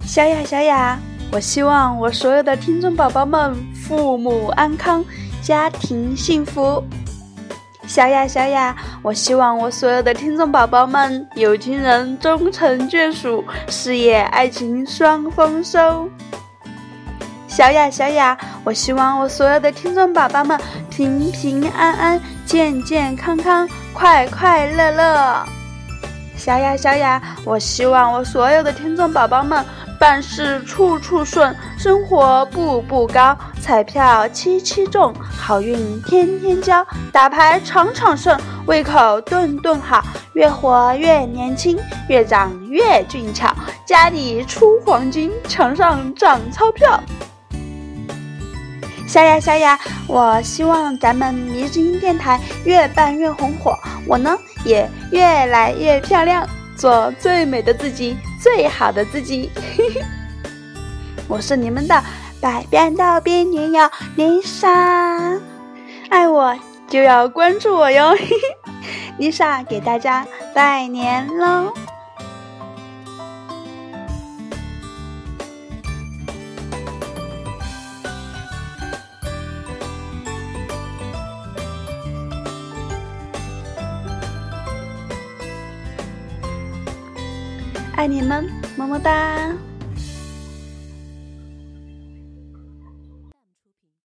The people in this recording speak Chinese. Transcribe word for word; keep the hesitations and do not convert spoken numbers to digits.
小雅小雅，我希望我所有的听众宝宝们父母安康，家庭幸福。小雅小雅，我希望我所有的听众宝宝们有情人终成眷属，事业爱情双丰收。小雅小雅，我希望我所有的听众宝宝们平平安安，健健康康，快快乐乐。小雅小雅，我希望我所有的听众宝宝们办事处处顺，生活步步高，彩票期期中，好运天天交，打牌场场胜，胃口顿顿好，越活越年轻，越长越俊俏，家里出黄金，墙上长钞票。小雅小雅，我希望咱们迷之音电台越办越红火，我呢也越来越漂亮，做最美的自己，最好的自己。我是你们的百变到变女友Lisa，爱我就要关注我哟。Lisa 给大家拜年喽！爱你们，么么哒。